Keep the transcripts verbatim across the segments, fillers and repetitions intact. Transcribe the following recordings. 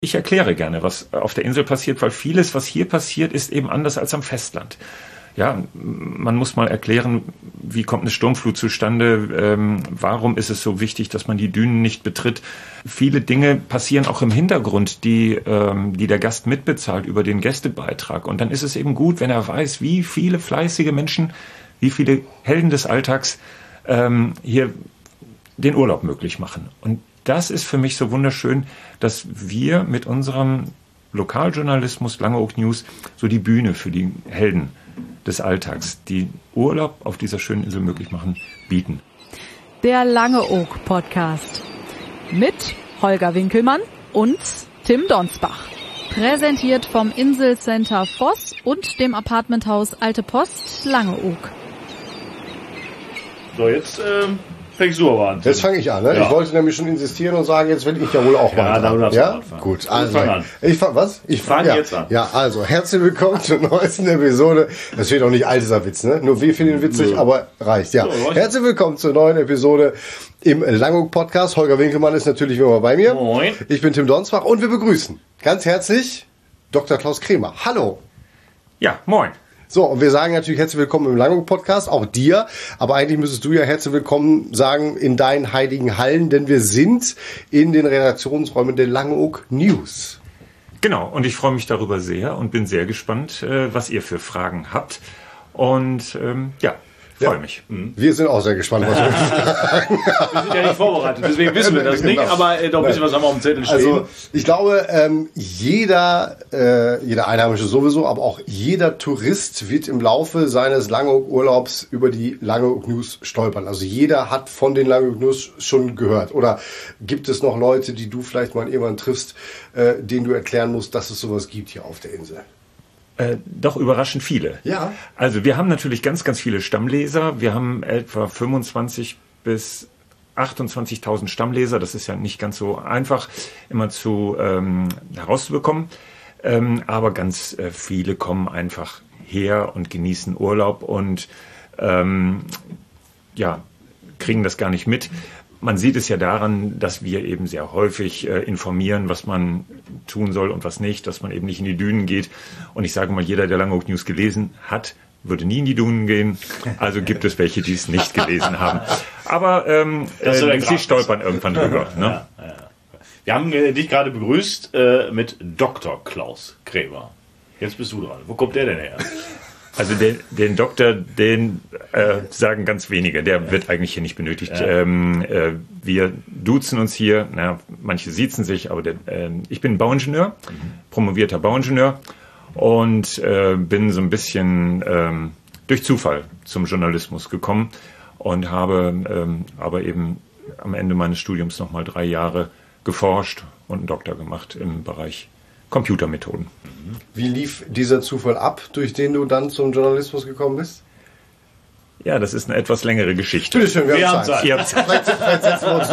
Ich erkläre gerne, was auf der Insel passiert, weil vieles, was hier passiert, ist eben anders als am Festland. Ja, man muss mal erklären, wie kommt eine Sturmflut zustande, ähm, warum ist es so wichtig, dass man die Dünen nicht betritt. Viele Dinge passieren auch im Hintergrund, die, ähm, die der Gast mitbezahlt über den Gästebeitrag. Und dann ist es eben gut, wenn er weiß, wie viele fleißige Menschen, wie viele Helden des Alltags ähm, hier den Urlaub möglich machen. Und das ist für mich so wunderschön, dass wir mit unserem Lokaljournalismus Langeoog News so die Bühne für die Helden des Alltags, die Urlaub auf dieser schönen Insel möglich machen, bieten. Der Langeoog Podcast mit Holger Winkelmann und Tim Donsbach. Präsentiert vom Inselcenter Voss und dem Apartmenthaus Alte Post Langeoog. So, jetzt ähm, fängst du aber an. Jetzt fange ich an. Ne? Ja. Ich wollte nämlich schon insistieren und sagen, jetzt will ich ja wohl auch ja, mal da dran. darfst Ja, du anfangen. gut. Ich Also, fang an. Ich fang, was? Ich fang ja. jetzt an. Ja, also, herzlich willkommen zur neuesten Episode. Das wird auch nicht alt, dieser Witz, ne? Nur wir finden ihn witzig, ja. aber reicht, ja. So, herzlich willkommen zur neuen Episode im Langeoog Podcast. Holger Winkelmann ist natürlich wie immer bei mir. Moin. Ich bin Tim Donsbach und wir begrüßen ganz herzlich Doktor Klaus Kremer. Hallo. Ja, moin. So, und wir sagen natürlich herzlich willkommen im Langeoog-Podcast, auch dir. Aber eigentlich müsstest du ja herzlich willkommen sagen in deinen heiligen Hallen, denn wir sind in den Redaktionsräumen der Langeoog News. Genau, und ich freue mich darüber sehr und bin sehr gespannt, äh, was ihr für Fragen habt. Und ähm, ja, freue Ja. mich. Wir sind auch sehr gespannt, was wir fragen. Wir sind ja nicht vorbereitet, deswegen wissen wir das nicht, Genau. aber äh, doch ein bisschen was haben wir auf dem Zettel stehen. Also ich glaube, ähm, jeder, äh, jeder Einheimische sowieso, aber auch jeder Tourist wird im Laufe seines Langeoog-Urlaubs über die Langeoog News stolpern. Also jeder hat von den Langeoog News schon gehört. Oder gibt es noch Leute, die du vielleicht mal irgendwann triffst, äh, denen du erklären musst, dass es sowas gibt hier auf der Insel? Äh, doch überraschend viele. Ja. Also wir haben natürlich ganz, ganz viele Stammleser. Wir haben etwa fünfundzwanzig bis achtundzwanzigtausend Stammleser. Das ist ja nicht ganz so einfach immer zu ähm, herauszubekommen. Ähm, aber ganz äh, viele kommen einfach her und genießen Urlaub und ähm, ja, kriegen das gar nicht mit. Man sieht es ja daran, dass wir eben sehr häufig äh, informieren, was man tun soll und was nicht, dass man eben nicht in die Dünen geht. Und ich sage mal, jeder, der Langeoog News gelesen hat, würde nie in die Dünen gehen. Also gibt es welche, die es nicht gelesen haben. Aber ähm, äh, sie stolpern irgendwann drüber. Ne? Ja, ja. Wir haben äh, dich gerade begrüßt äh, mit Doktor Klaus Kremer. Jetzt bist du dran. Wo kommt der denn her? Also den, den Doktor, den äh, sagen ganz wenige. Der wird eigentlich hier nicht benötigt. Ja. Ähm, äh, wir duzen uns hier. Na, manche siezen sich, aber der, äh, ich bin Bauingenieur, mhm. promovierter Bauingenieur und äh, bin so ein bisschen ähm, durch Zufall zum Journalismus gekommen und habe ähm, aber eben am Ende meines Studiums noch mal drei Jahre geforscht und einen Doktor gemacht im Bereich Computermethoden. Wie lief dieser Zufall ab, durch den du dann zum Journalismus gekommen bist? Ja, das ist eine etwas längere Geschichte. Bitte schön, wir, Wir haben haben Zeit. Zeit. Ihr habt Zeit. Vielleicht, vielleicht setzen wir uns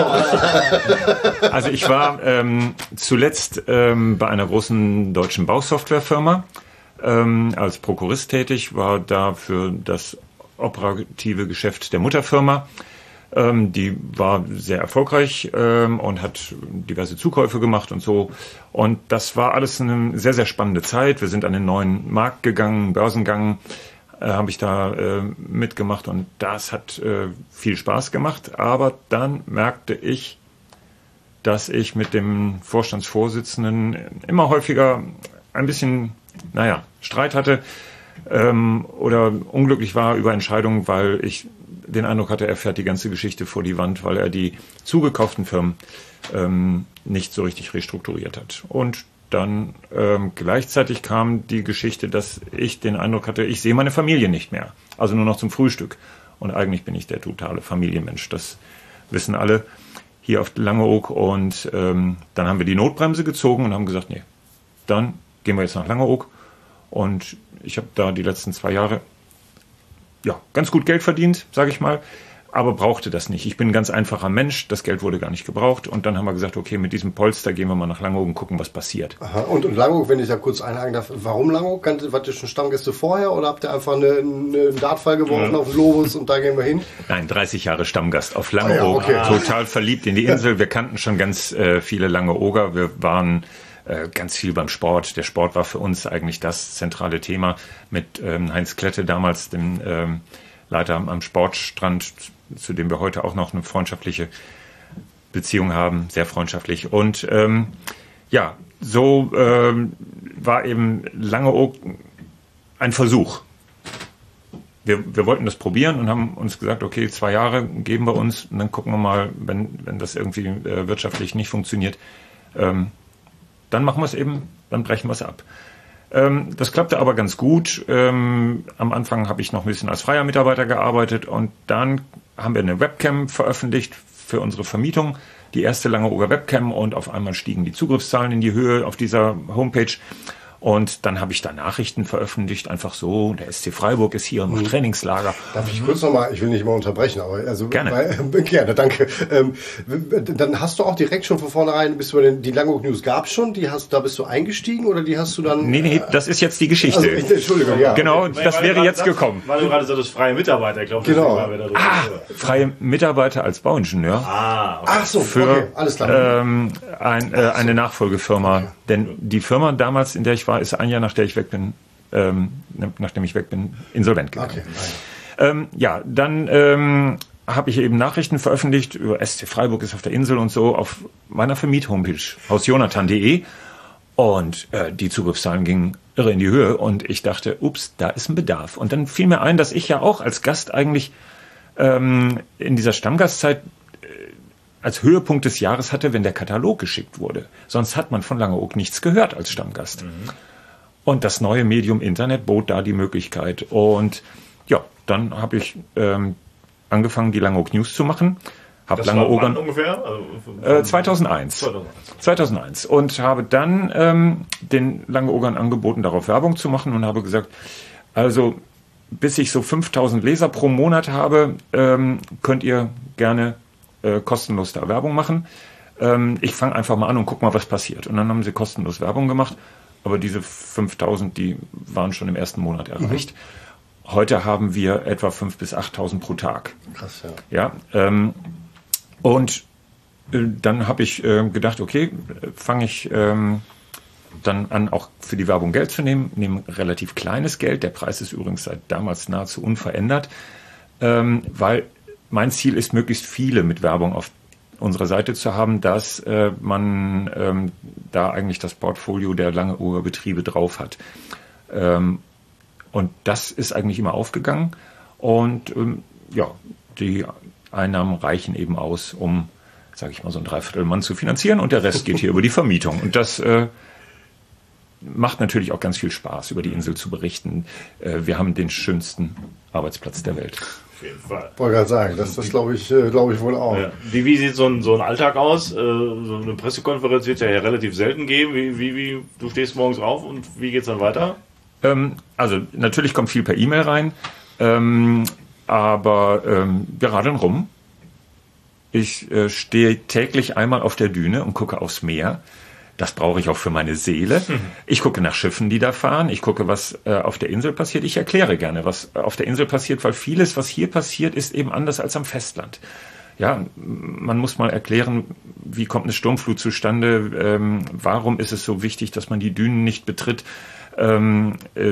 noch. Also ich war ähm, zuletzt ähm, bei einer großen deutschen Bausoftwarefirma ähm, als Prokurist tätig, war da für das operative Geschäft der Mutterfirma. Ähm, die war sehr erfolgreich ähm, und hat diverse Zukäufe gemacht und so. Und das war alles eine sehr, sehr spannende Zeit. Wir sind an den neuen Markt gegangen, Börsengang, äh, habe ich da äh, mitgemacht und das hat äh, viel Spaß gemacht. Aber dann merkte ich, dass ich mit dem Vorstandsvorsitzenden immer häufiger ein bisschen, naja, Streit hatte ähm, oder unglücklich war über Entscheidungen, weil ich den Eindruck hatte, er fährt die ganze Geschichte vor die Wand, weil er die zugekauften Firmen ähm, nicht so richtig restrukturiert hat. Und dann ähm, gleichzeitig kam die Geschichte, dass ich den Eindruck hatte, ich sehe meine Familie nicht mehr. Also nur noch zum Frühstück. Und eigentlich bin ich der totale Familienmensch. Das wissen alle hier auf Langeoog. Und ähm, dann haben wir die Notbremse gezogen und haben gesagt, nee, dann gehen wir jetzt nach Langeoog. Und ich habe da die letzten zwei Jahre ja, ganz gut Geld verdient, sage ich mal, aber brauchte das nicht. Ich bin ein ganz einfacher Mensch, das Geld wurde gar nicht gebraucht und dann haben wir gesagt, okay, mit diesem Polster gehen wir mal nach Langeoog und gucken, was passiert. Aha. Und, und Langeoog, wenn ich da kurz einhaken darf, warum Langeoog? Wart ihr schon Stammgäste vorher oder habt ihr einfach eine, einen Dartpfeil geworfen ja. auf den Globus und da gehen wir hin? Nein, dreißig Jahre Stammgast auf Langeoog, ah, ja, okay. total verliebt in die Insel. Wir kannten schon ganz äh, viele Langeooger, wir waren äh, ganz viel beim Sport. Der Sport war für uns eigentlich das zentrale Thema mit ähm, Heinz Klette, damals dem ähm, Leiter am Sportstrand, zu dem wir heute auch noch eine freundschaftliche Beziehung haben, sehr freundschaftlich. Und ähm, ja, so ähm, war eben Langeoog ein Versuch. Wir, wir wollten das probieren und haben uns gesagt, okay, zwei Jahre geben wir uns und dann gucken wir mal, wenn, wenn das irgendwie äh, wirtschaftlich nicht funktioniert, ähm, dann machen wir es eben, dann brechen wir es ab. Ähm, das klappte aber ganz gut. Ähm, am Anfang habe ich noch ein bisschen als freier Mitarbeiter gearbeitet und dann haben wir eine Webcam veröffentlicht für unsere Vermietung, die erste Langeooger Webcam, und auf einmal stiegen die Zugriffszahlen in die Höhe auf dieser Homepage. Und dann habe ich da Nachrichten veröffentlicht, einfach so, der S C Freiburg ist hier und macht Trainingslager. Darf ich kurz nochmal, ich will nicht mal unterbrechen, aber also gerne, weil, gerne, danke. Ähm, dann hast du auch direkt schon von vornherein, bist du den, die Langeoog News gab's schon, die hast, da bist du eingestiegen oder die hast du dann... Nee, nee, das ist jetzt die Geschichte. Also, ich, Entschuldigung, ja. Genau, okay. das wäre jetzt gekommen. Weil du gerade so das freie Mitarbeiter, ich glaube, genau. War wir da ah, freie Mitarbeiter als Bauingenieur. Ah, okay. Ach so, für okay, alles klar. Ähm, ein, äh, eine Nachfolgefirma. Okay. Denn die Firma damals, in der ich war, ist ein Jahr nach der ich weg bin, ähm, nachdem ich weg bin, insolvent gegangen. Okay. Ähm, ja, dann ähm, habe ich eben Nachrichten veröffentlicht über S C Freiburg ist auf der Insel und so auf meiner Vermiet-Homepage hausjonathan punkt de und äh, die Zugriffszahlen gingen irre in die Höhe und ich dachte, ups, da ist ein Bedarf. Und dann fiel mir ein, dass ich ja auch als Gast eigentlich ähm, in dieser Stammgastzeit äh, als Höhepunkt des Jahres hatte, wenn der Katalog geschickt wurde. Sonst hat man von Langeoog nichts gehört als Stammgast. Mhm. Und das neue Medium Internet bot da die Möglichkeit. Und ja, dann habe ich ähm, angefangen, die Langeoog News zu machen. Hab das Langeoogern war ungefähr? Also, äh, zweitausendeins. zweitausendeins. zweitausendeins. Und habe dann ähm, den Langeoogern angeboten, darauf Werbung zu machen und habe gesagt, also bis ich so fünftausend Leser pro Monat habe, ähm, könnt ihr gerne äh, kostenlos da Werbung machen. Ähm, ich fange einfach mal an und guck mal, was passiert. Und dann haben sie kostenlos Werbung gemacht. Aber diese fünftausend, die waren schon im ersten Monat erreicht. Mhm. Heute haben wir etwa fünftausend bis achttausend pro Tag. Krass, ja. Ja, ähm, und äh, dann habe ich äh, gedacht, okay, fange ich ähm, dann an, auch für die Werbung Geld zu nehmen. Nehme relativ kleines Geld. Der Preis ist übrigens seit damals nahezu unverändert. Ähm, weil mein Ziel ist, möglichst viele mit Werbung auf unsere Seite zu haben, dass äh, man ähm, da eigentlich das Portfolio der Langeooger Betriebe drauf hat. Ähm, und das ist eigentlich immer aufgegangen. Und ähm, ja, die Einnahmen reichen eben aus, um, sage ich mal, so ein Dreiviertelmann zu finanzieren. Und der Rest geht hier über die Vermietung. Und das äh, macht natürlich auch ganz viel Spaß, über die Insel zu berichten. Äh, wir haben den schönsten Arbeitsplatz der Welt. Auf jeden Fall. Wollte gerade sagen, das, das glaube ich, äh, glaube ich wohl auch. Ja. Wie, wie sieht so ein, so ein Alltag aus? Äh, so eine Pressekonferenz wird ja, ja relativ selten geben. Wie, wie, wie, du stehst morgens auf und wie geht's dann weiter? Ähm, also natürlich kommt viel per E-Mail rein, ähm, aber ähm, wir radeln rum. Ich äh, stehe täglich einmal auf der Düne und gucke aufs Meer. Das brauche ich auch für meine Seele. Ich gucke nach Schiffen, die da fahren. Ich gucke, was äh, auf der Insel passiert. Ich erkläre gerne, was äh, auf der Insel passiert, weil vieles, was hier passiert, ist eben anders als am Festland. Ja, man muss mal erklären, wie kommt eine Sturmflut zustande? Ähm, warum ist es so wichtig, dass man die Dünen nicht betritt? Ähm, äh,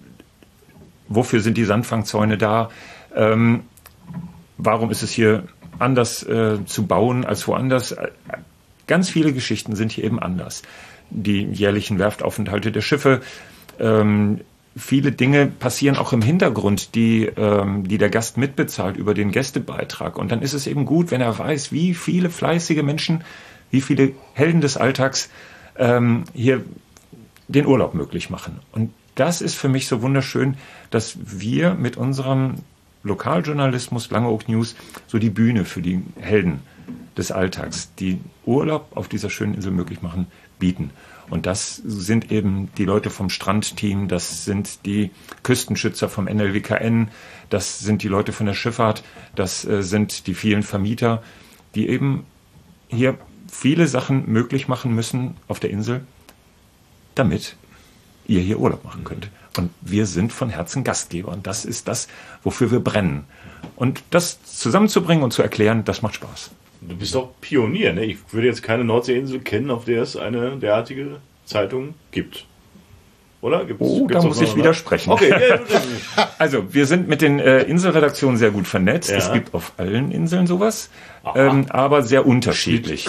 wofür sind die Sandfangzäune da? Ähm, warum ist es hier anders äh, zu bauen als woanders? Ganz viele Geschichten sind hier eben anders. Die jährlichen Werftaufenthalte der Schiffe, ähm, viele Dinge passieren auch im Hintergrund, die, ähm, die der Gast mitbezahlt über den Gästebeitrag. Und dann ist es eben gut, wenn er weiß, wie viele fleißige Menschen, wie viele Helden des Alltags ähm, hier den Urlaub möglich machen. Und das ist für mich so wunderschön, dass wir mit unserem Lokaljournalismus Langeoog News so die Bühne für die Helden des Alltags, die Urlaub auf dieser schönen Insel möglich machen, bieten. Und das sind eben die Leute vom Strandteam, das sind die Küstenschützer vom N L W K N, das sind die Leute von der Schifffahrt, das äh, sind die vielen Vermieter, die eben hier viele Sachen möglich machen müssen auf der Insel, damit ihr hier Urlaub machen könnt. Und wir sind von Herzen Gastgeber. Und das ist das, wofür wir brennen. Und das zusammenzubringen und zu erklären, das macht Spaß. Du bist doch Pionier, ne? Ich würde jetzt keine Nordseeinsel kennen, auf der es eine derartige Zeitung gibt. Oder? Gibt's, oh, gibt's da muss ich widersprechen. Okay, ja, also wir sind mit den äh, Inselredaktionen sehr gut vernetzt. Ja. Es gibt auf allen Inseln sowas, ähm, aber sehr unterschiedlich.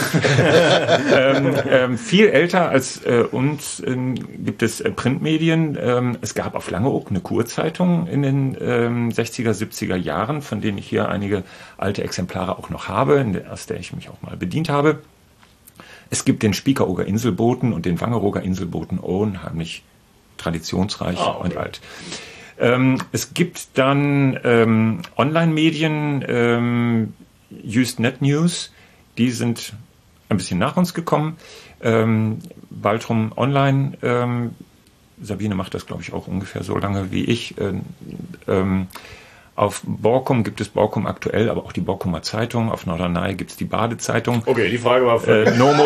ähm, ähm, viel älter als äh, uns ähm, gibt es äh, Printmedien. Ähm, es gab auf Langeoog eine Kurzeitung in den ähm, sechziger, siebziger Jahren, von denen ich hier einige alte Exemplare auch noch habe, in der, aus der ich mich auch mal bedient habe. Es gibt den Spiekeroger Inselboten und den Wangerooger Inselboten, unheimlich traditionsreich ah, okay. und alt. Ähm, es gibt dann ähm, Online-Medien, ähm, Usenet News, die sind ein bisschen nach uns gekommen. Ähm, Baltrum Online, ähm, Sabine macht das, glaube ich, auch ungefähr so lange wie ich. Ähm, ähm, Auf Borkum gibt es Borkum aktuell, aber auch die Borkumer Zeitung. Auf Norderney gibt es die Badezeitung. Okay, die Frage war für äh, Nomo.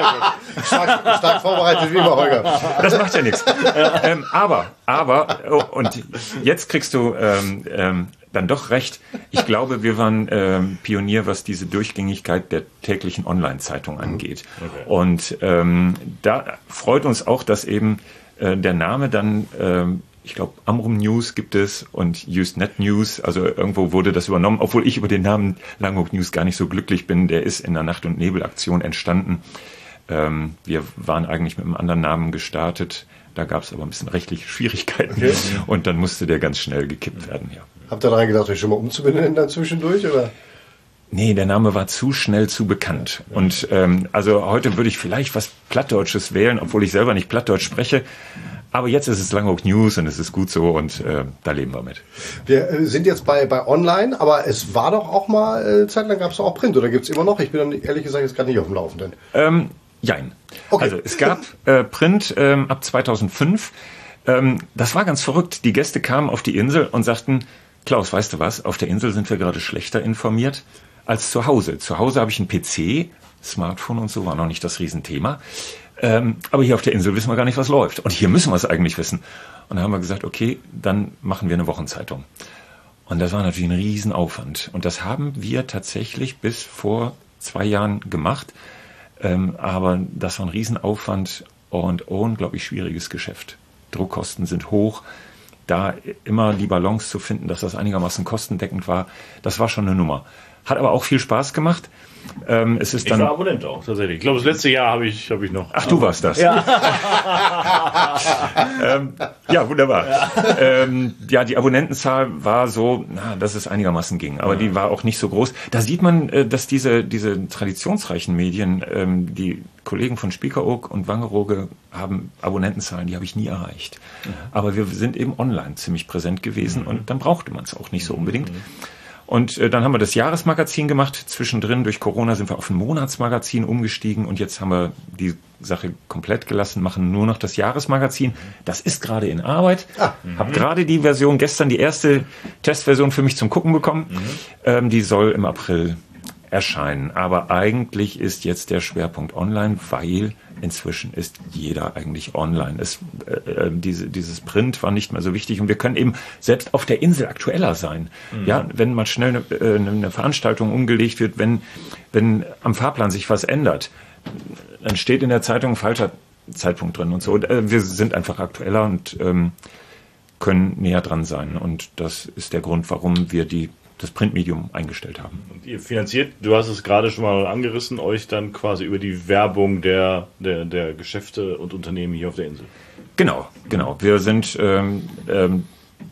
Stark, stark vorbereitet wie immer, Holger. Das macht ja nichts. Ähm, aber, aber, oh, und jetzt kriegst du ähm, ähm, dann doch recht. Ich glaube, wir waren ähm, Pionier, was diese Durchgängigkeit der täglichen Online-Zeitung angeht. Okay. Und ähm, da freut uns auch, dass eben äh, der Name dann ähm, ich glaube, Amrum News gibt es und Usenet News, also irgendwo wurde das übernommen, obwohl ich über den Namen Langeoog News gar nicht so glücklich bin. Der ist in der Nacht- und Nebelaktion entstanden. Ähm, wir waren eigentlich mit einem anderen Namen gestartet. Da gab es aber ein bisschen rechtliche Schwierigkeiten okay. und dann musste der ganz schnell gekippt werden. Ja. Habt ihr daran gedacht, euch schon mal umzubenennen dann zwischendurch, oder? Nee, der Name war zu schnell zu bekannt. Und ähm, also heute würde ich vielleicht was Plattdeutsches wählen, obwohl ich selber nicht Plattdeutsch spreche. Aber jetzt ist es Langeoog News und es ist gut so und äh, da leben wir mit. Wir äh, sind jetzt bei, bei Online, aber es war doch auch mal, äh, zeitlang gab es auch Print, oder gibt es immer noch? Ich bin dann ehrlich gesagt jetzt gerade nicht auf dem Laufenden. Ähm, jein. Okay. Also es gab äh, Print ähm, ab zweitausendfünf. Ähm, das war ganz verrückt. Die Gäste kamen auf die Insel und sagten, Klaus, weißt du was, auf der Insel sind wir gerade schlechter informiert als zu Hause. Zu Hause habe ich einen P C, Smartphone und so war noch nicht das Riesenthema. Ähm, aber hier auf der Insel wissen wir gar nicht, was läuft. Und hier müssen wir es eigentlich wissen. Und da haben wir gesagt, okay, dann machen wir eine Wochenzeitung. Und das war natürlich ein Riesenaufwand. Und das haben wir tatsächlich bis vor zwei Jahren gemacht. Ähm, aber das war ein Riesenaufwand und unglaublich schwieriges Geschäft. Druckkosten sind hoch. Da immer die Balance zu finden, dass das einigermaßen kostendeckend war, das war schon eine Nummer. Hat aber auch viel Spaß gemacht. Ähm, es ist ich dann war Abonnent auch, tatsächlich. Ich glaube, das letzte Jahr habe ich, hab ich noch. Ach, du warst das. Ja, ähm, ja wunderbar. Ja. Ähm, ja, die Abonnentenzahl war so, na, dass es einigermaßen ging. Aber ja. die war auch nicht so groß. Da sieht man, äh, dass diese, diese traditionsreichen Medien, ähm, die Kollegen von Spiekeroog und Wangerooge haben Abonnentenzahlen, die habe ich nie erreicht. Mhm. Aber wir sind eben online ziemlich präsent gewesen mhm. und dann brauchte man es auch nicht so unbedingt. Mhm. Und äh, dann haben wir das Jahresmagazin gemacht. Zwischendrin durch Corona sind wir auf ein Monatsmagazin umgestiegen und jetzt haben wir die Sache komplett gelassen, machen nur noch das Jahresmagazin. Das ist gerade in Arbeit. Ah, habe gerade die Version, gestern die erste Testversion für mich zum Gucken bekommen. Mhm. Ähm, die soll im April erscheinen. Aber eigentlich ist jetzt der Schwerpunkt online, weil inzwischen ist jeder eigentlich online. Es, äh, diese, dieses Print war nicht mehr so wichtig und wir können eben selbst auf der Insel aktueller sein. Mhm. Ja, wenn mal schnell eine, äh, eine Veranstaltung umgelegt wird, wenn, wenn am Fahrplan sich was ändert, dann steht in der Zeitung ein falscher Zeitpunkt drin und so. Äh, wir sind einfach aktueller und ähm, können näher dran sein. Und das ist der Grund, warum wir die das Printmedium eingestellt haben. Und ihr finanziert, du hast es gerade schon mal angerissen, euch dann quasi über die Werbung der, der, der Geschäfte und Unternehmen hier auf der Insel. Genau, genau. Wir sind ähm, ähm,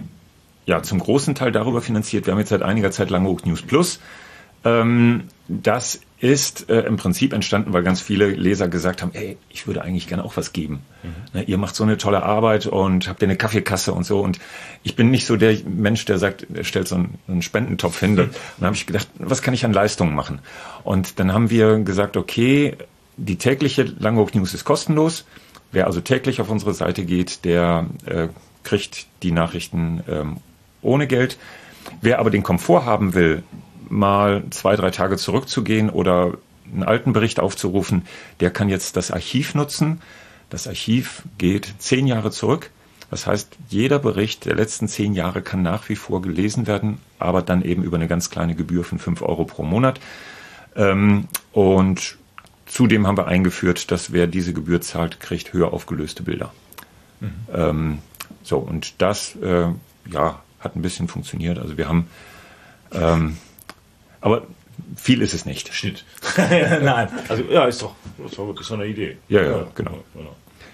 ja zum großen Teil darüber finanziert. Wir haben jetzt seit einiger Zeit Langeoog News Plus. Ähm, das ist äh, im Prinzip entstanden, weil ganz viele Leser gesagt haben, ey, ich würde eigentlich gerne auch was geben. Mhm. Ne, ihr macht so eine tolle Arbeit und habt ihr eine Kaffeekasse und so. Und ich bin nicht so der Mensch, der sagt, er stellt so einen, einen Spendentopf hin. Mhm. Und dann habe ich gedacht, was kann ich an Leistungen machen? Und dann haben wir gesagt, okay, die tägliche Langeoog News ist kostenlos. Wer also täglich auf unsere Seite geht, der äh, kriegt die Nachrichten ähm, ohne Geld. Wer aber den Komfort haben will, mal zwei, drei Tage zurückzugehen oder einen alten Bericht aufzurufen, der kann jetzt das Archiv nutzen. Das Archiv geht zehn Jahre zurück. Das heißt, jeder Bericht der letzten zehn Jahre kann nach wie vor gelesen werden, aber dann eben über eine ganz kleine Gebühr von fünf Euro pro Monat. Und zudem haben wir eingeführt, dass wer diese Gebühr zahlt, kriegt höher aufgelöste Bilder. Mhm. Ähm, so, und das äh, ja, hat ein bisschen funktioniert. Also wir haben, ähm, aber viel ist es nicht. Schnitt. Nein, also ja, ist doch, ist doch wirklich so eine Idee. Ja, ja, ja genau. genau.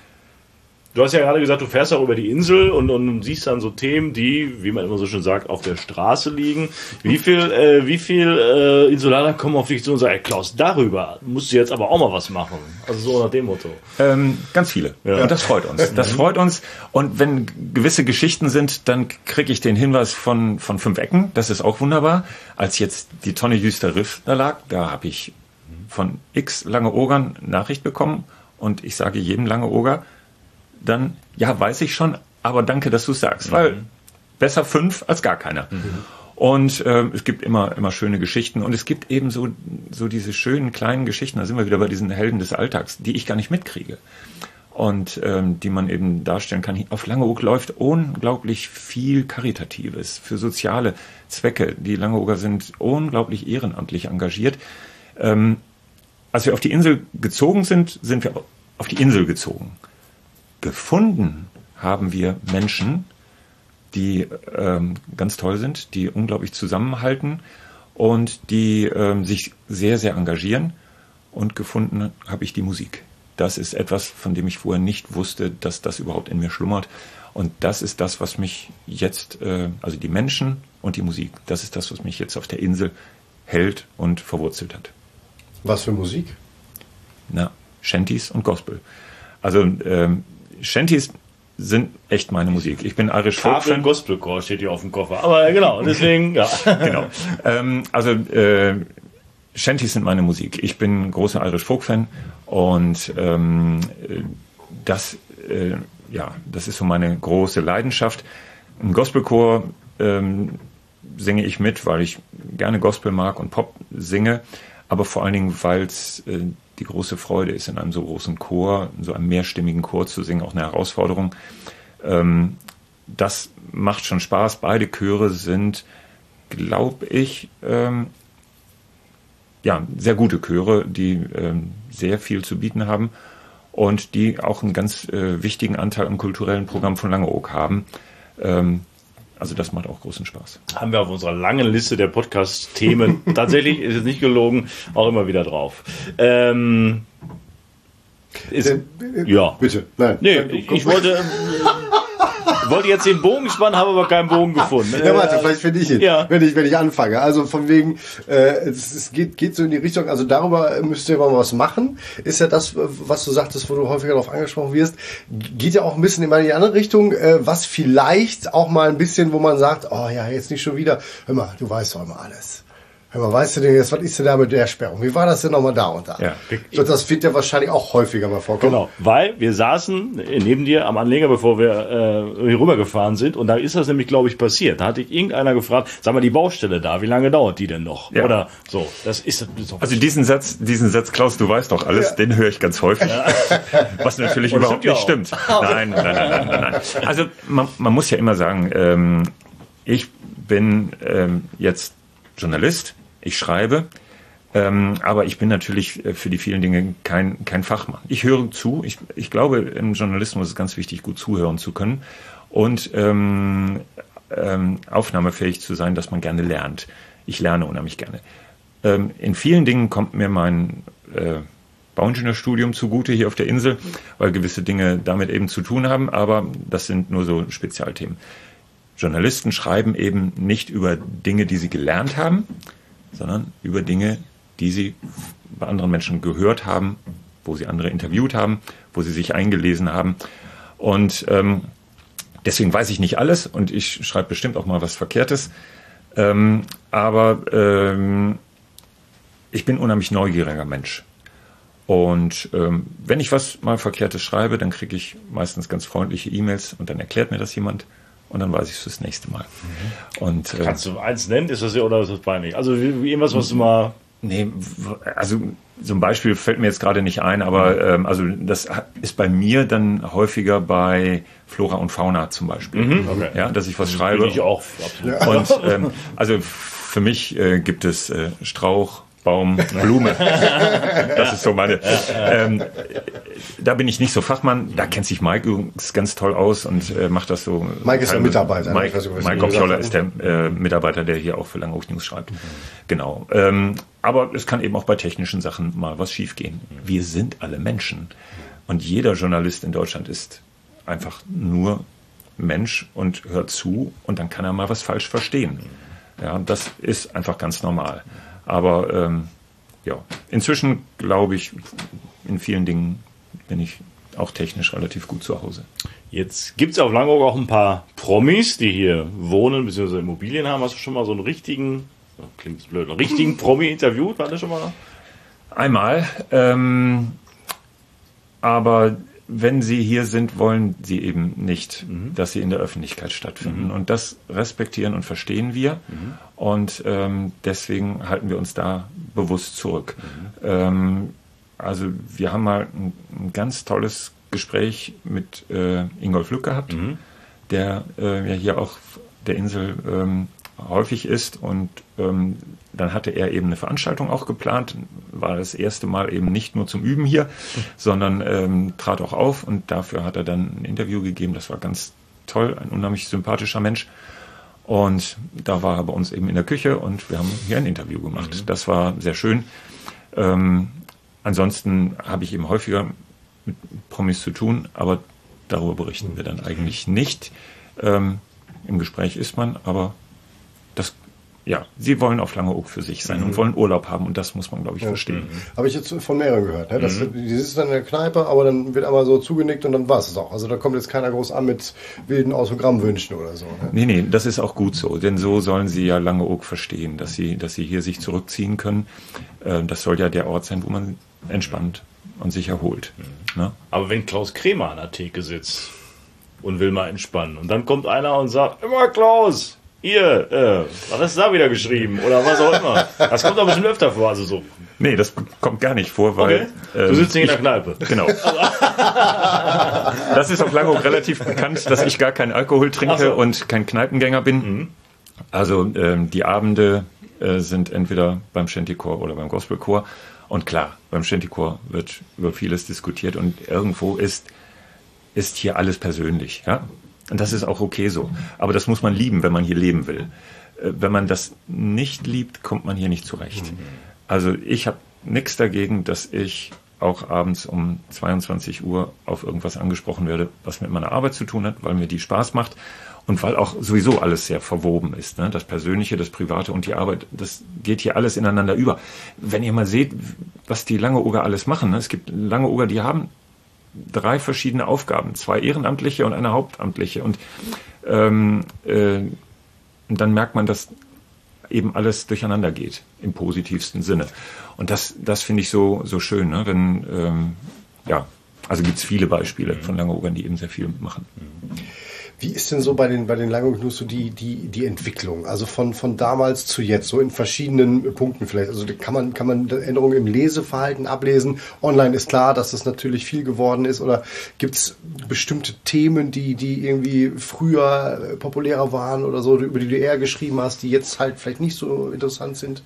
Du hast ja gerade gesagt, du fährst auch über die Insel und, und siehst dann so Themen, die, wie man immer so schön sagt, auf der Straße liegen. Wie viel, äh, wie viel äh, Insulaner kommen auf dich zu und sagen, ey, Klaus, darüber musst du jetzt aber auch mal was machen. Also so nach dem Motto. Ähm, ganz viele. Ja. Und das freut uns. Das freut uns. Und wenn gewisse Geschichten sind, dann kriege ich den Hinweis von, von fünf Ecken. Das ist auch wunderbar. Als jetzt die Tonne Jüster Riff da lag, da habe ich von x Lange Ogern Nachricht bekommen. Und ich sage jedem Lange Oger, dann, ja, weiß ich schon, aber danke, dass du es sagst, mhm. weil besser fünf als gar keiner. Mhm. Und äh, es gibt immer immer schöne Geschichten und es gibt eben so, so diese schönen kleinen Geschichten, da sind wir wieder bei diesen Helden des Alltags, die ich gar nicht mitkriege und ähm, die man eben darstellen kann. Auf Langeoog läuft unglaublich viel Karitatives für soziale Zwecke. Die Langeooger sind unglaublich ehrenamtlich engagiert. Ähm, als wir auf die Insel gezogen sind, sind wir auf die Insel gezogen. Gefunden haben wir Menschen, die ähm, ganz toll sind, die unglaublich zusammenhalten und die ähm, sich sehr, sehr engagieren. Und gefunden habe ich die Musik. Das ist etwas, von dem ich vorher nicht wusste, dass das überhaupt in mir schlummert. Und das ist das, was mich jetzt, äh, also die Menschen und die Musik, das ist das, was mich jetzt auf der Insel hält und verwurzelt hat. Was für Musik? Na, Shanties und Gospel. Also ähm, Shanties sind echt meine Musik. Ich bin Irish Folk Fan. Gospelchor steht hier auf dem Koffer. Aber genau, deswegen, ja. Genau. Ähm, also äh, Shanties sind meine Musik. Ich bin großer Irish Folk Fan und ähm, das, äh, ja, das ist so meine große Leidenschaft. Im Gospelchor ähm, singe ich mit, weil ich gerne Gospel mag und Pop singe, aber vor allen Dingen, weil es äh, die große Freude ist, in einem so großen Chor, in so einem mehrstimmigen Chor zu singen, auch eine Herausforderung. Ähm, das macht schon Spaß. Beide Chöre sind, glaube ich, ähm, ja, sehr gute Chöre, die ähm, sehr viel zu bieten haben und die auch einen ganz äh, wichtigen Anteil am kulturellen Programm von Langeoog haben. Ähm, Also das macht auch großen Spaß. Haben wir auf unserer langen Liste der Podcast-Themen, tatsächlich ist es nicht gelogen, auch immer wieder drauf. Ähm, ist, äh, ja. Bitte, nein. Nee, ich, ich wollte, äh, wollte jetzt den Bogen spannen, habe aber keinen Bogen gefunden. Ja, warte, vielleicht finde ich ihn, ja. wenn ich, wenn ich anfange. Also von wegen, äh, es, es geht, geht so in die Richtung, also darüber müsst ihr mal was machen. Ist ja das, was du sagtest, wo du häufiger darauf angesprochen wirst, geht ja auch ein bisschen in die andere Richtung, äh, was vielleicht auch mal ein bisschen, wo man sagt, oh ja, jetzt nicht schon wieder, hör mal, du weißt doch immer alles. Hör mal, weißt du denn jetzt, was ist denn da mit der Sperrung? Wie war das denn nochmal da und da? Ja. So, das wird ja wahrscheinlich auch häufiger mal vorkommen. Genau, weil wir saßen neben dir am Anleger, bevor wir äh, hier rübergefahren sind und da ist das nämlich, glaube ich, passiert. Da hatte ich irgendeiner gefragt, sag mal, die Baustelle da, wie lange dauert die denn noch? Ja. Oder so, das ist... Das ist also diesen Satz, diesen Satz, Klaus, du weißt doch alles, ja. Den höre ich ganz häufig, ja. Was natürlich und überhaupt nicht stimmt. Nein, nein, nein, nein, nein, nein. Also man, man muss ja immer sagen, ähm, ich bin ähm, jetzt Journalist, ich schreibe, ähm, aber ich bin natürlich für die vielen Dinge kein, kein Fachmann. Ich höre zu. Ich, ich glaube, im Journalismus ist es ganz wichtig, gut zuhören zu können und ähm, ähm, aufnahmefähig zu sein, dass man gerne lernt. Ich lerne unheimlich gerne. Ähm, in vielen Dingen kommt mir mein äh, Bauingenieurstudium zugute hier auf der Insel, weil gewisse Dinge damit eben zu tun haben, aber das sind nur so Spezialthemen. Journalisten schreiben eben nicht über Dinge, die sie gelernt haben, sondern über Dinge, die sie bei anderen Menschen gehört haben, wo sie andere interviewt haben, wo sie sich eingelesen haben. Und ähm, deswegen weiß ich nicht alles und ich schreibe bestimmt auch mal was Verkehrtes. Ähm, aber ähm, ich bin ein unheimlich neugieriger Mensch. Und ähm, wenn ich was mal Verkehrtes schreibe, dann kriege ich meistens ganz freundliche E-Mails und dann erklärt mir das jemand. Und dann weiß ich es fürs nächste Mal. Mhm. Und, äh, kannst du eins nennen? Ist das ja oder ist das peinlich? Also wie, wie irgendwas, was du mal... Nee, also so ein Beispiel fällt mir jetzt gerade nicht ein, aber ähm, also das ist bei mir dann häufiger bei Flora und Fauna zum Beispiel. Mhm, okay. Ja, dass ich was schreibe. Bin ich auch absolut. Und ähm, also für mich äh, gibt es äh, Strauch, Baum, Blume. Das ist so meine. Ähm, da bin ich nicht so Fachmann. Da kennt sich Mike übrigens ganz toll aus und äh, macht das so. Mike ist der Mitarbeiter. Mike, Mike Opjoller ist der äh, Mitarbeiter, der hier auch für Langeoog News schreibt. Mhm. Genau. Ähm, aber es kann eben auch bei technischen Sachen mal was schiefgehen. Wir sind alle Menschen. Und jeder Journalist in Deutschland ist einfach nur Mensch und hört zu und dann kann er mal was falsch verstehen. Ja, das ist einfach ganz normal. Aber ähm, ja, inzwischen glaube ich, in vielen Dingen bin ich auch technisch relativ gut zu Hause. Jetzt gibt es auf Langeoog auch ein paar Promis, die hier wohnen bzw. Immobilien haben. Hast du schon mal so einen richtigen, klingt blöd, einen richtigen Promi interviewt? War das schon mal? Einmal. Ähm, aber wenn sie hier sind, wollen sie eben nicht, mhm. dass sie in der Öffentlichkeit stattfinden. Mhm. Und das respektieren und verstehen wir. Mhm. Und ähm, deswegen halten wir uns da bewusst zurück. Mhm. Ähm, also wir haben mal ein, ein ganz tolles Gespräch mit äh, Ingolf Lück gehabt, mhm. der äh, ja hier auch der Insel ähm, häufig ist. Und ähm, dann hatte er eben eine Veranstaltung auch geplant, war das erste Mal eben nicht nur zum Üben hier, sondern ähm, trat auch auf und dafür hat er dann ein Interview gegeben. Das war ganz toll, ein unheimlich sympathischer Mensch. Und da war er bei uns eben in der Küche und wir haben hier ein Interview gemacht. Mhm. Das war sehr schön. Ähm, ansonsten habe ich eben häufiger mit Promis zu tun, aber darüber berichten wir dann eigentlich nicht. Ähm, im Gespräch ist man, aber das ja, sie wollen auf Langeoog für sich sein mhm. und wollen Urlaub haben und das muss man, glaube ich, ja. verstehen. Mhm. Habe ich jetzt von mehreren gehört. Ne? Das, mhm. Die sitzen dann in der Kneipe, aber dann wird einmal so zugenickt und dann war es auch. Also da kommt jetzt keiner groß an mit wilden Autogrammwünschen oder so. Ne? Nee, nee, das ist auch gut so, denn so sollen sie ja Langeoog verstehen, dass sie, dass sie hier sich zurückziehen können. Äh, das soll ja der Ort sein, wo man entspannt und sich erholt. Mhm. Ne? Aber wenn Klaus Kremer an der Theke sitzt und will mal entspannen und dann kommt einer und sagt, immer Klaus, hier, äh, was hast du da wieder geschrieben? Oder was auch immer. Das kommt aber schon öfter vor. Also so. Nee, das kommt gar nicht vor, weil... Okay. Du sitzt nicht in der Kneipe. Genau. Das ist auf Langeoog relativ bekannt, dass ich gar keinen Alkohol trinke so. Und kein Kneipengänger bin. Mhm. Also ähm, die Abende äh, sind entweder beim Shantychor oder beim Gospelchor. Und klar, beim Shantychor wird über vieles diskutiert und irgendwo ist, ist hier alles persönlich, ja. Und das ist auch okay so. Aber das muss man lieben, wenn man hier leben will. Wenn man das nicht liebt, kommt man hier nicht zurecht. Also ich habe nichts dagegen, dass ich auch abends um zweiundzwanzig Uhr auf irgendwas angesprochen werde, was mit meiner Arbeit zu tun hat, weil mir die Spaß macht und weil auch sowieso alles sehr verwoben ist. Ne? Das Persönliche, das Private und die Arbeit, das geht hier alles ineinander über. Wenn ihr mal seht, was die Langeooger alles machen. Ne? Es gibt Langeooger, die haben drei verschiedene Aufgaben, zwei ehrenamtliche und eine hauptamtliche. Und, ähm, äh, und dann merkt man, dass eben alles durcheinander geht, im positivsten Sinne. Und das, das finde ich so, so schön, ne? Wenn, ähm, ja, also gibt es viele Beispiele von Langeoogern, die eben sehr viel machen. Wie ist denn so bei den, bei den Langeoog News so die, die, die Entwicklung? Also von, von damals zu jetzt, so in verschiedenen Punkten vielleicht. Also kann man, kann man Änderungen im Leseverhalten ablesen? Online ist klar, dass das natürlich viel geworden ist. Oder gibt es bestimmte Themen, die, die irgendwie früher populärer waren oder so, über die du eher geschrieben hast, die jetzt halt vielleicht nicht so interessant sind?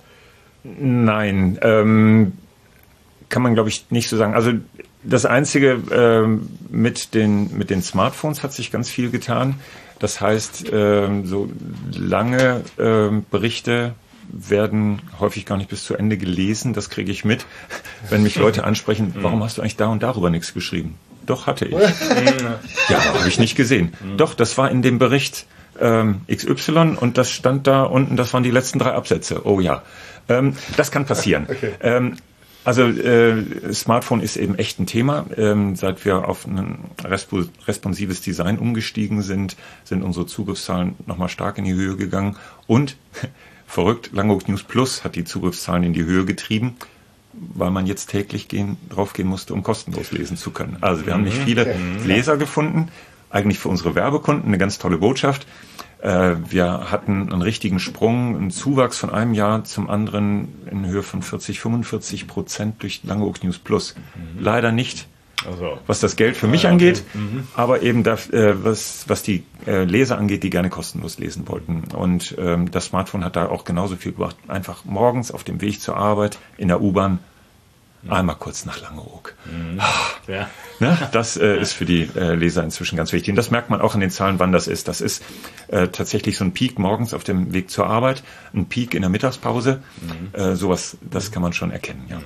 Nein, ähm, kann man, glaube ich, nicht so sagen. Also das Einzige, ähm, mit den, mit den Smartphones hat sich ganz viel getan. Das heißt, ähm, so lange ähm, Berichte werden häufig gar nicht bis zu Ende gelesen. Das kriege ich mit, wenn mich Leute ansprechen, warum hast du eigentlich da und darüber nichts geschrieben? Doch, hatte ich. Ja, habe ich nicht gesehen. Doch, das war in dem Bericht ähm, X Y und das stand da unten, das waren die letzten drei Absätze. Oh ja, ähm, das kann passieren. Okay. Ähm, Also äh, Smartphone ist eben echt ein Thema. Ähm, seit wir auf ein resp- responsives Design umgestiegen sind, sind unsere Zugriffszahlen nochmal stark in die Höhe gegangen. Und, verrückt, Langeoog News Plus hat die Zugriffszahlen in die Höhe getrieben, weil man jetzt täglich gehen, draufgehen musste, um kostenlos lesen zu können. Also wir haben nicht viele Leser gefunden, eigentlich für unsere Werbekunden eine ganz tolle Botschaft. Wir hatten einen richtigen Sprung, einen Zuwachs von einem Jahr zum anderen in Höhe von vierzig, fünfundvierzig Prozent durch Langeoog News Plus. Mhm. Leider nicht Also. Was das Geld für mich ja, angeht, okay. mhm. aber eben da, äh, was, was die äh, Leser angeht, die gerne kostenlos lesen wollten. Und ähm, das Smartphone hat da auch genauso viel gebracht. Einfach morgens auf dem Weg zur Arbeit, in der U-Bahn, mhm. einmal kurz nach Langeoog. Mhm. Ah, ja. ne? Das äh, ist für die äh, Leser inzwischen ganz wichtig. Und das merkt man auch in den Zahlen, wann das ist. Das ist äh, tatsächlich so ein Peak morgens auf dem Weg zur Arbeit, ein Peak in der Mittagspause. Mhm. Äh, sowas, das kann man schon erkennen, ja.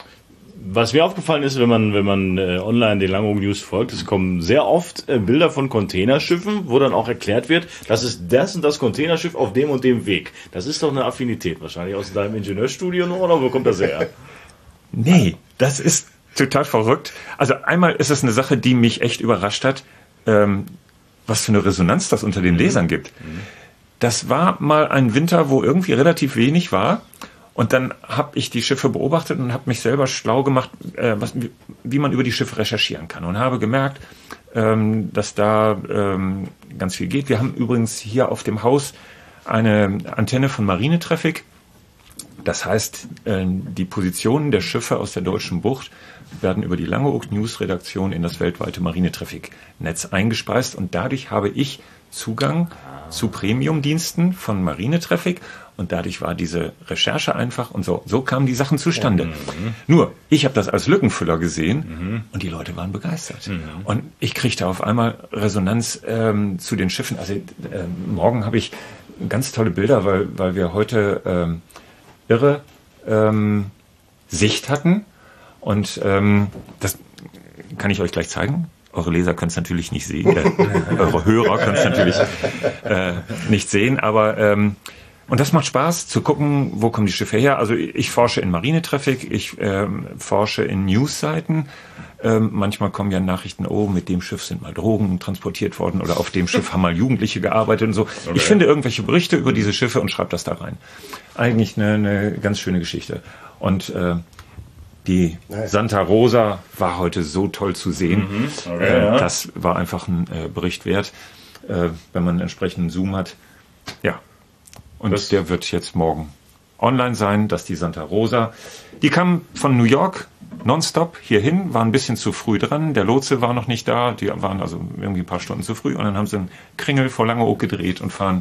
Was mir aufgefallen ist, wenn man, wenn man äh, online den Langeoog News folgt, es kommen sehr oft äh, Bilder von Containerschiffen, wo dann auch erklärt wird, das ist das und das Containerschiff auf dem und dem Weg. Das ist doch eine Affinität wahrscheinlich aus deinem Ingenieurstudium, oder wo kommt das her? Nee, das ist total verrückt. Also einmal ist es eine Sache, die mich echt überrascht hat, ähm, was für eine Resonanz das unter den Lesern gibt. Mhm. Das war mal ein Winter, wo irgendwie relativ wenig war. Und dann habe ich die Schiffe beobachtet und habe mich selber schlau gemacht, äh, was, wie, wie man über die Schiffe recherchieren kann. Und habe gemerkt, ähm, dass da ähm, ganz viel geht. Wir haben übrigens hier auf dem Haus eine Antenne von Marinetraffic. Das heißt, äh, die Positionen der Schiffe aus der Deutschen Bucht werden über die Langeoog News Redaktion in das weltweite Marinetraffic-Netz eingespeist. Und dadurch habe ich Zugang zu Premium-Diensten von Marinetraffic. Und dadurch war diese Recherche einfach und so. So kamen die Sachen zustande. Mhm. Nur, ich habe das als Lückenfüller gesehen mhm. und die Leute waren begeistert. Mhm. Und ich kriegte auf einmal Resonanz ähm, zu den Schiffen. Also äh, morgen habe ich ganz tolle Bilder, weil, weil wir heute ähm, irre ähm, Sicht hatten. Und ähm, das kann ich euch gleich zeigen. Eure Leser können es natürlich nicht sehen. Äh, eure Hörer können es natürlich äh, nicht sehen. Aber ähm, und das macht Spaß, zu gucken, wo kommen die Schiffe her. Also ich forsche in Marinetraffic, ich ähm, forsche in Newsseiten. Ähm, manchmal kommen ja Nachrichten, oh, mit dem Schiff sind mal Drogen transportiert worden oder auf dem Schiff haben mal Jugendliche gearbeitet und so. Okay. Ich finde irgendwelche Berichte über diese Schiffe und schreibe das da rein. Eigentlich eine, eine ganz schöne Geschichte. Und äh, die Santa Rosa war heute so toll zu sehen. Mhm. Okay, äh, ja. Das war einfach ein äh, Bericht wert, äh, wenn man einen entsprechenden Zoom hat. Ja. Und das der wird jetzt morgen online sein, dass die Santa Rosa, die kam von New York nonstop hierhin, war ein bisschen zu früh dran, der Lotse war noch nicht da, die waren also irgendwie ein paar Stunden zu früh und dann haben sie einen Kringel vor Langeoog gedreht und fahren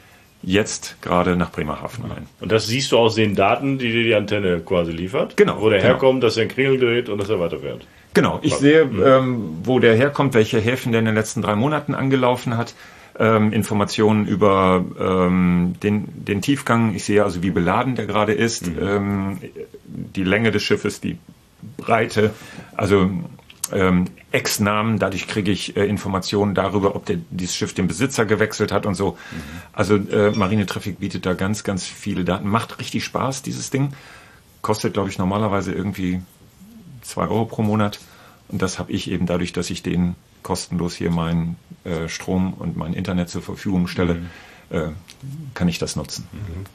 jetzt gerade nach Bremerhaven rein. Und das siehst du aus den Daten, die dir die Antenne quasi liefert? Genau. Wo der genau. herkommt, dass er einen Kringel dreht und dass er weiterfährt? Genau, ich sehe, ähm, wo der herkommt, welche Häfen der in den letzten drei Monaten angelaufen hat. Ähm, Informationen über ähm, den, den Tiefgang. Ich sehe also, wie beladen der gerade ist, mhm. ähm, die Länge des Schiffes, die Breite, also ähm, Ex-Namen. Dadurch kriege ich äh, Informationen darüber, ob der, dieses Schiff den Besitzer gewechselt hat und so. Mhm. Also äh, Marinetraffic bietet da ganz, ganz viele Daten. Macht richtig Spaß, dieses Ding. Kostet, glaube ich, normalerweise irgendwie zwei Euro pro Monat. Und das habe ich eben dadurch, dass ich den kostenlos hier meinen äh, Strom und mein Internet zur Verfügung stelle, mhm. äh, kann ich das nutzen.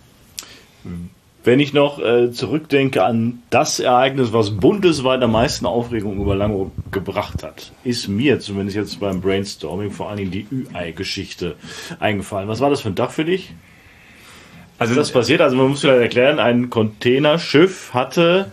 Mhm. Wenn ich noch äh, zurückdenke an das Ereignis, was bundesweit am meisten Aufregung über Langeoog gebracht hat, ist mir zumindest jetzt beim Brainstorming vor allen Dingen die Ü-Ei-Geschichte eingefallen. Was war das für ein Tag für dich? Also das passiert, also man muss vielleicht erklären, ein Containerschiff hatte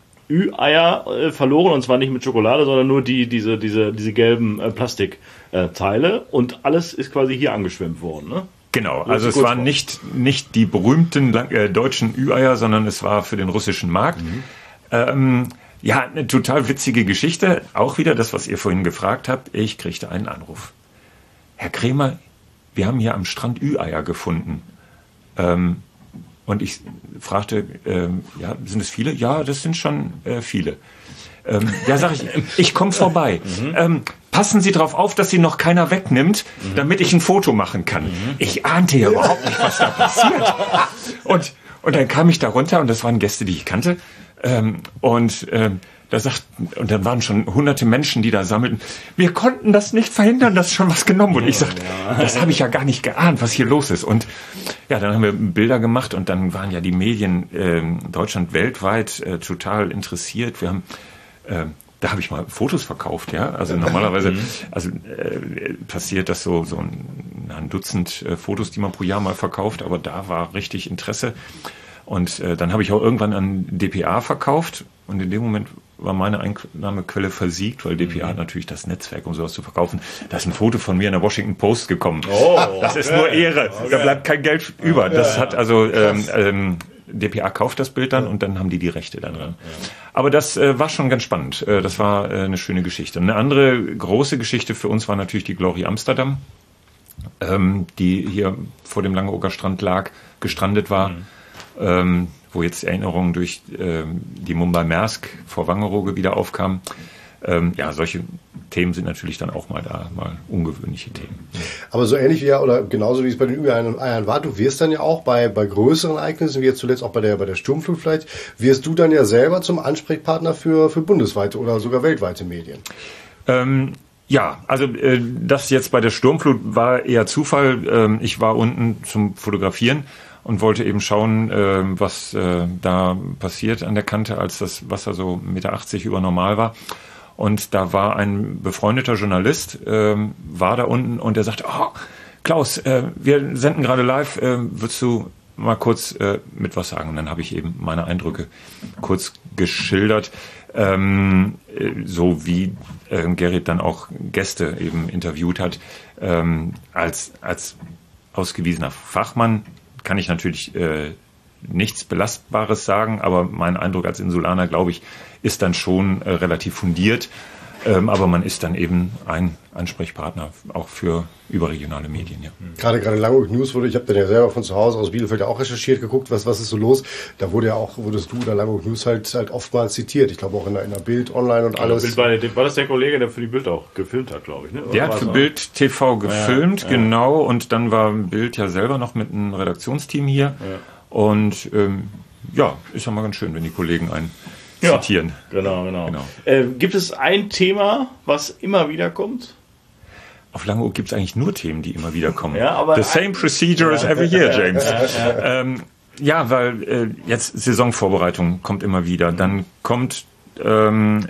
Ü-Eier äh, verloren, und zwar nicht mit Schokolade, sondern nur die diese diese diese gelben äh, Plastikteile äh, und alles ist quasi hier angeschwemmt worden, ne? Genau, also es waren nicht nicht die berühmten äh, deutschen Ü-Eier, sondern es war für den russischen Markt. Mhm. Ähm, ja, eine total witzige Geschichte. Auch wieder das, was ihr vorhin gefragt habt. Ich kriegte einen Anruf. Herr Krämer, wir haben hier am Strand Ü-Eier gefunden. Ähm, Und ich fragte, ähm, ja, sind es viele? Ja, das sind schon äh, viele. Ähm, ja, sag ich, ich komme vorbei. Mhm. Ähm, passen Sie darauf auf, dass Sie noch keiner wegnimmt, mhm. damit ich ein Foto machen kann. Mhm. Ich ahnte ja überhaupt nicht, was da passiert. Und, und dann kam ich da runter und das waren Gäste, die ich kannte. Ähm, und ähm, da sagt, und dann waren schon hunderte Menschen, die da sammelten. Wir konnten das nicht verhindern, dass schon was genommen wurde. Und ich sagte, das habe ich ja gar nicht geahnt, was hier los ist. Und ja, dann haben wir Bilder gemacht und dann waren ja die Medien äh, Deutschland weltweit äh, total interessiert. Wir haben, äh, da habe ich mal Fotos verkauft, ja. Also normalerweise, also äh, passiert das so so ein, ein Dutzend äh, Fotos, die man pro Jahr mal verkauft, aber da war richtig Interesse. Und äh, dann habe ich auch irgendwann an D P A verkauft und in dem Moment war meine Einnahmequelle versiegt, weil D P A mhm. hat natürlich das Netzwerk, um sowas zu verkaufen. Da ist ein Foto von mir in der Washington Post gekommen. Oh, das ist okay. nur Ehre. Okay. Da bleibt kein Geld über. Okay. Das hat also ähm, ähm, D P A kauft das Bild dann und dann haben die die Rechte da dran. Aber das äh, war schon ganz spannend. Äh, das war äh, eine schöne Geschichte. Eine andere große Geschichte für uns war natürlich die Glory Amsterdam, ähm, die hier vor dem Langeoker Strand lag, gestrandet war, mhm. ähm, wo jetzt Erinnerungen durch ähm, die Mumbai Maersk vor Wangerooge wieder aufkamen. Ähm, ja, solche Themen sind natürlich dann auch mal da, mal ungewöhnliche Themen. Aber so ähnlich wie ja, oder genauso wie es bei den Ü-Eiern war, du wirst dann ja auch bei, bei größeren Ereignissen, wie jetzt zuletzt auch bei der, bei der Sturmflut vielleicht, wirst du dann ja selber zum Ansprechpartner für, für bundesweite oder sogar weltweite Medien. Ähm, ja, also äh, das jetzt bei der Sturmflut war eher Zufall. Ähm, ich war unten zum Fotografieren und wollte eben schauen, äh, was äh, da passiert an der Kante, als das Wasser so eins Komma achtzig Meter über normal war. Und da war ein befreundeter Journalist, ähm, war da unten und der sagte, oh, Klaus, äh, wir senden gerade live, äh, würdest du mal kurz äh, mit was sagen? Und dann habe ich eben meine Eindrücke kurz geschildert, ähm, so wie äh, Gerrit dann auch Gäste eben interviewt hat. Ähm, als, als ausgewiesener Fachmann kann ich natürlich äh, nichts Belastbares sagen, aber mein Eindruck als Insulaner, glaube ich, ist dann schon äh, relativ fundiert. Ähm, aber man ist dann eben ein Ansprechpartner auch für überregionale Medien. Ja. Gerade gerade Langeoog News wurde, ich habe dann ja selber von zu Hause aus Bielefeld ja auch recherchiert, geguckt, was was ist so los. Da wurde ja auch, wurdest du oder Langeoog News halt halt oftmals zitiert. Ich glaube auch in der, in der Bild online und alles. Bild war, war das der Kollege, der für die Bild auch gefilmt hat, glaube ich. Ne? Der hat für Bild T V gefilmt, ja, ja. genau. Und dann war Bild ja selber noch mit einem Redaktionsteam hier. Ja. Und ähm, ja, ist ja mal ganz schön, wenn die Kollegen einen ja, zitieren. Genau, genau. genau. Äh, gibt es ein Thema, was immer wieder kommt? Auf Langeoog gibt es eigentlich nur Themen, die immer wieder kommen. Ja, aber The same procedure as every year, James. Ja, ja. Ähm, ja weil äh, jetzt Saisonvorbereitung kommt immer wieder. Dann kommt, ähm,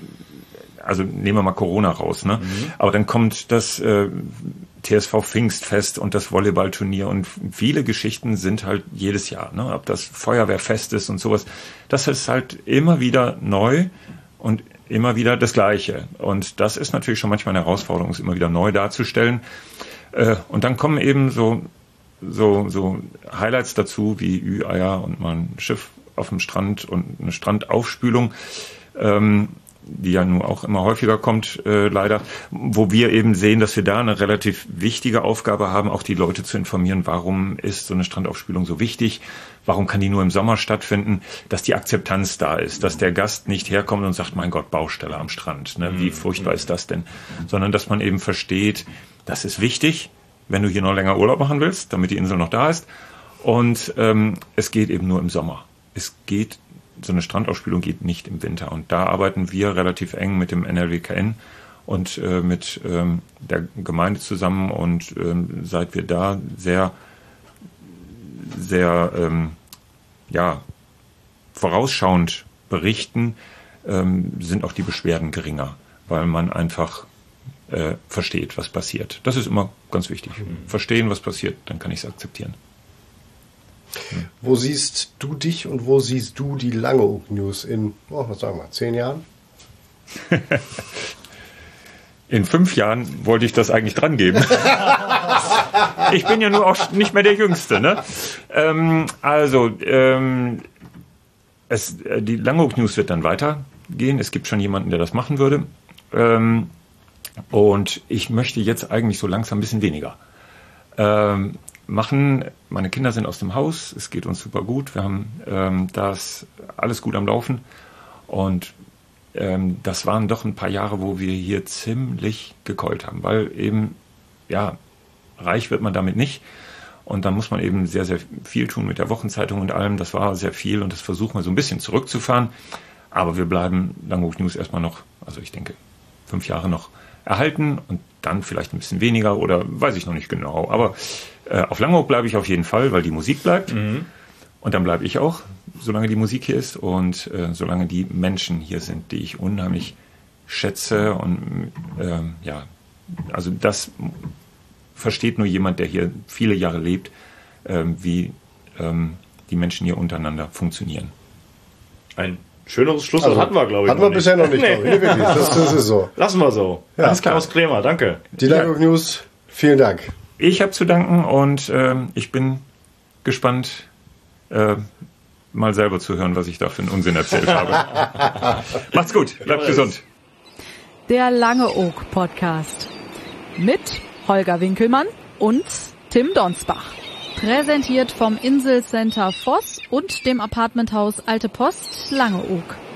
also nehmen wir mal Corona raus, ne? Mhm. Aber dann kommt das äh, T S V Pfingstfest und das Volleyballturnier und viele Geschichten sind halt jedes Jahr, ne? Ob das Feuerwehrfest ist und sowas. Das ist halt immer wieder neu und immer wieder das Gleiche. Und das ist natürlich schon manchmal eine Herausforderung, es immer wieder neu darzustellen. Äh, und dann kommen eben so, so, so Highlights dazu, wie Ü-Eier und mal ein Schiff auf dem Strand und eine Strandaufspülung, ähm, die ja nun auch immer häufiger kommt, äh, leider, wo wir eben sehen, dass wir da eine relativ wichtige Aufgabe haben, auch die Leute zu informieren, warum ist so eine Strandaufspülung so wichtig, warum kann die nur im Sommer stattfinden, dass die Akzeptanz da ist, dass der Gast nicht herkommt und sagt, mein Gott, Baustelle am Strand, ne? Wie furchtbar ist das denn? Sondern dass man eben versteht, das ist wichtig, wenn du hier noch länger Urlaub machen willst, damit die Insel noch da ist. Und ähm, es geht eben nur im Sommer. Es geht So eine Strandaufspülung geht nicht im Winter. Und da arbeiten wir relativ eng mit dem N L W K N und äh, mit ähm, der Gemeinde zusammen. Und ähm, seit wir da sehr, sehr ähm, ja, vorausschauend berichten, ähm, sind auch die Beschwerden geringer, weil man einfach äh, versteht, was passiert. Das ist immer ganz wichtig. Mhm. Verstehen, was passiert, dann kann ich es akzeptieren. Wo siehst du dich und wo siehst du die Langeoog News in, oh, was sagen wir, zehn Jahren? In fünf Jahren wollte ich das eigentlich dran geben. Ich bin ja nur auch nicht mehr der Jüngste, ne? Ähm, also, ähm, es, die Langeoog News wird dann weitergehen. Es gibt schon jemanden, der das machen würde. Ähm, und ich möchte jetzt eigentlich so langsam ein bisschen weniger. Ähm, machen. Meine Kinder sind aus dem Haus, es geht uns super gut, wir haben ähm, das alles gut am Laufen und ähm, das waren doch ein paar Jahre, wo wir hier ziemlich gekeult haben, weil eben, ja, reich wird man damit nicht und dann muss man eben sehr, sehr viel tun mit der Wochenzeitung und allem, das war sehr viel und das versuchen wir so ein bisschen zurückzufahren, aber wir bleiben Langeoog News erstmal noch, also ich denke, fünf Jahre noch erhalten und dann vielleicht ein bisschen weniger oder weiß ich noch nicht genau, aber äh, auf Langeoog bleibe ich auf jeden Fall, weil die Musik bleibt mhm. und dann bleibe ich auch, solange die Musik hier ist und äh, solange die Menschen hier sind, die ich unheimlich schätze und ähm, ja, also das versteht nur jemand, der hier viele Jahre lebt, ähm, wie ähm, die Menschen hier untereinander funktionieren. Ein Schöneres Schlusswort Also, hatten wir, glaube ich. Hatten wir noch bisher noch nicht, Nee. glaube ich. Nee, wirklich. Das, das ist so. Lassen wir so. Ja. Alles klar. Klaus Krämer, danke. Die Langeoog News, vielen Dank. Ich habe zu danken und ähm, ich bin gespannt, äh, mal selber zu hören, was ich da für einen Unsinn erzählt habe. Macht's gut, bleibt gesund. Der Langeoog Podcast mit Holger Winkelmann und Tim Donsbach. Präsentiert vom Inselcenter Voss und dem Apartmenthaus Alte Post Langeoog.